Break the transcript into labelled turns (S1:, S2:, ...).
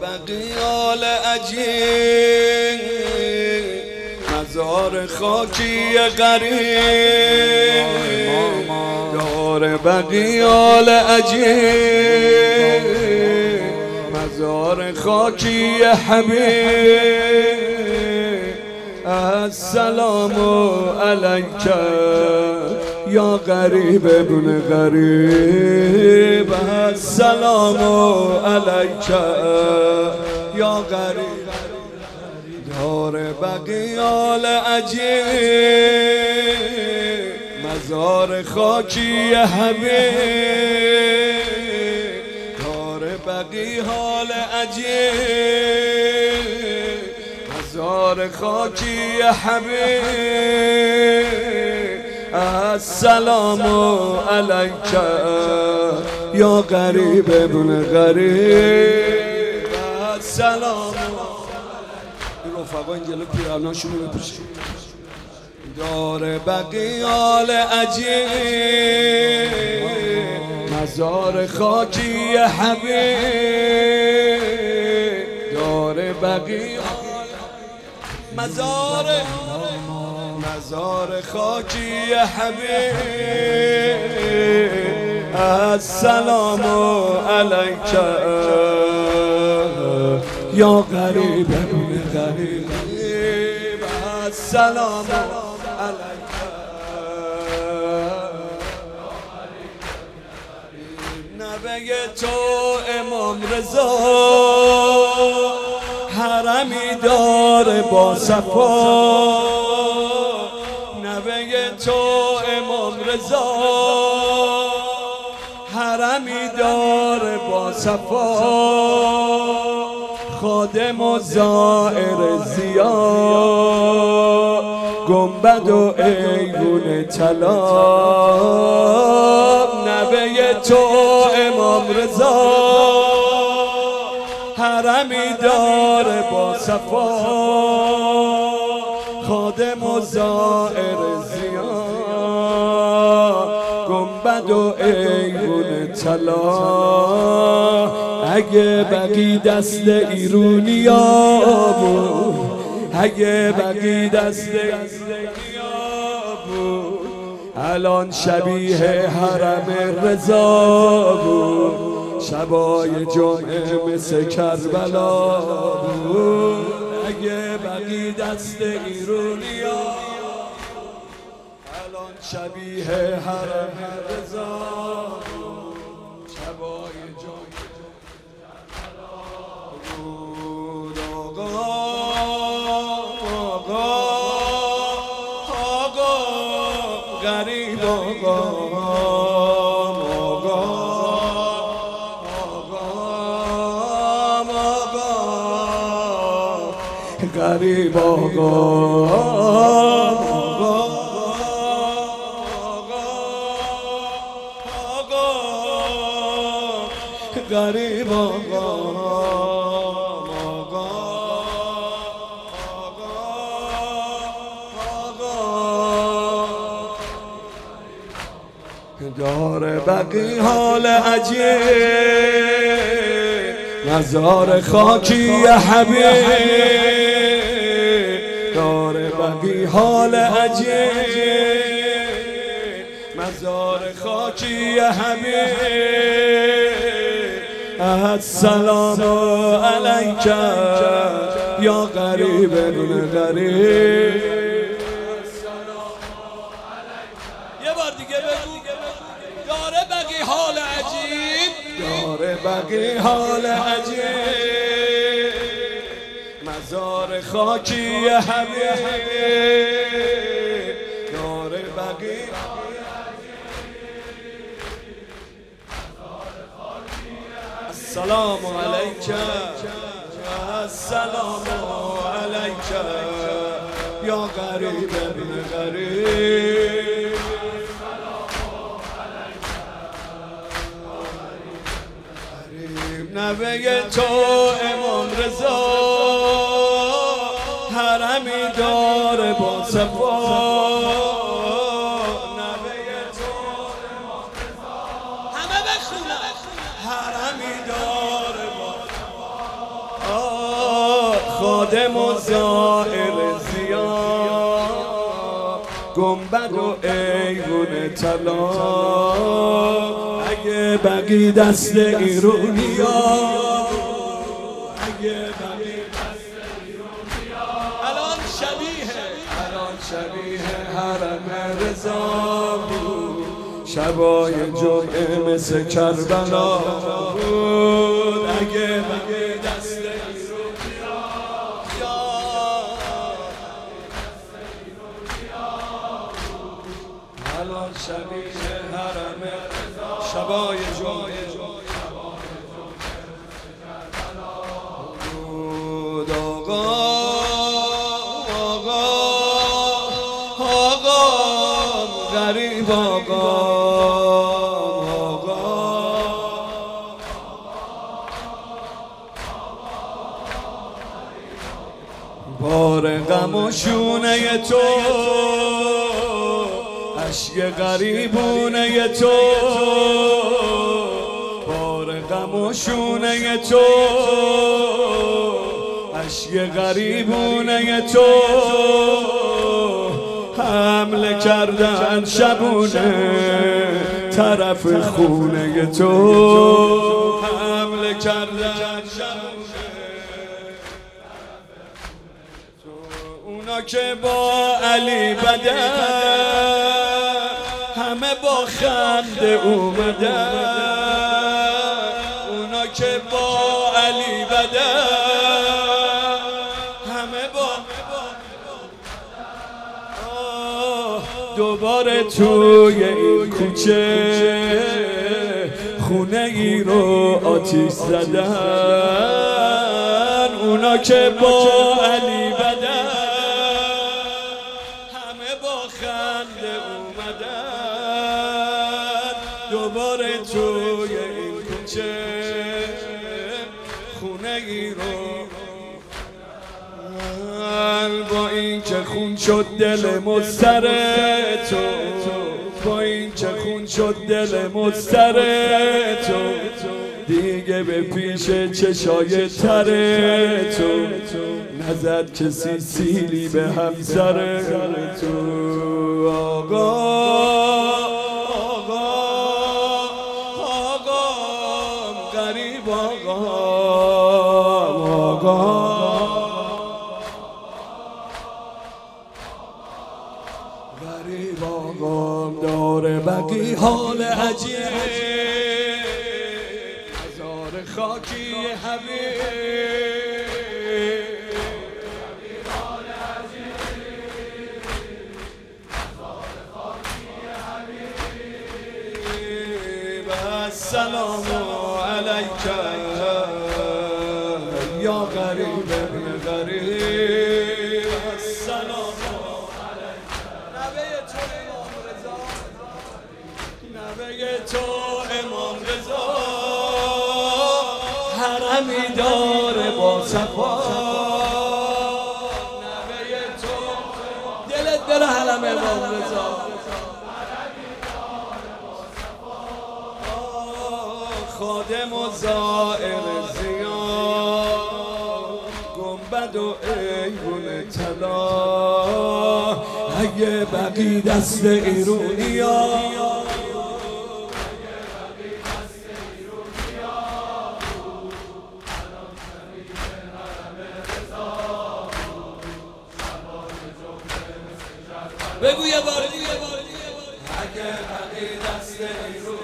S1: بقیال عجیب مزار خاکی غریب دار بقیال عجیب مزار خاکی حبیب السلام علیک یا غریب ابن غریب السلام علیک یا غریب دار بقیال عجیب مزار خاکی حبیب دار بقیال عجیب مزار خاکی حبیب السلام علیک یا غریب ابن غریب السلام رفقا این جلو پیراناشونو بپوشید دار بقیال عجیب مزار خاکی حبیب دار بقیال مزار خاکی حبیب السلام علیک یا غریب ابن غریب السلام علیک نبی تو امام رضا حرمی داره با صفا نبی تو امام رضا حرمی داره با صفا خادم و زائر زیا گنبد و ایوون طلا نبی تو امام رضا حرمی داره با صفا خادم و زائر زیا گنبد و ایوون طلا اگه بقی دست ایرونیا بود اگه بقی دست ایرونیا بود الان شبیه حرم رضا بود شبای جمعه مثل کربلا بود اگه بقی دست ایرونیا الان شبیه حرم رضا بود شبای جمعه بود آقا غریب آقا غریب غریب دار بقی حال عجیب مزار خاکی حبیب دار بقی حال عجیب مزار خاکی حبیب السلام علیک یا غریب ابن غریب یه بار دیگه بگو دار بقی حال عجیب دار بقی حال عجیب مزار خاکی حبیب دار بقی السلام علیک السلام علیک یا غریب ابن غریب نبی تو امام رضا حرمی داره با صفا نبی تو امام رضا همه بخونن حرمی داره با صفا خادم و زائر ضیا، گنبد و ایوون طلا. اگه بقی دست ایرونیا، اگه بقی دست ایرونیا، الان شبیه حرم رضا بود. شبای جمعه مثل کربلا بود. اگه بقی دست ایرونیا، الان شبیه حرم رضا. شبای جمعه بود. آقا غریب آقا، بار غم و شونه تو، اشک غریبونه تو، بار غم و شونه تو، اشک غریبونه تو. حمله کردن شبونه طرف خونه تو، حمله کردن شبونه. اونا که با علی بدن، همه با خنده اومدن. اونا که با علی بدن، همه با دوباره توی این کوچه خونه ای رو آتیش زدن. اونا که با علی بدن، همه با خنده اومدن. دوباره توی این کوچه خونه ای رو، با این که خون شد دل مضطر تو، با این که خون شد دل مضطر تو، دیگه به پیش چشای تر تو نزد کسی سیلی به همسر تو. آقا غریب آقا، غریب آقام داره بقی حال عجیب، هزار خاکی حبیب. حال عجیب، هزار خاکی حبیب. السلام علیک یا غریب ابن غریب. السلام نبه تو امام رضا، حرمی داره با صفا. نبه تو دلت بره حرم امام رضا، خادم و زائر ضیا، گنبد و ایوون طلا. اگه بقی دست ایرونیا، بگو یه بار دیگه. اگه بقی دست ایرونیا،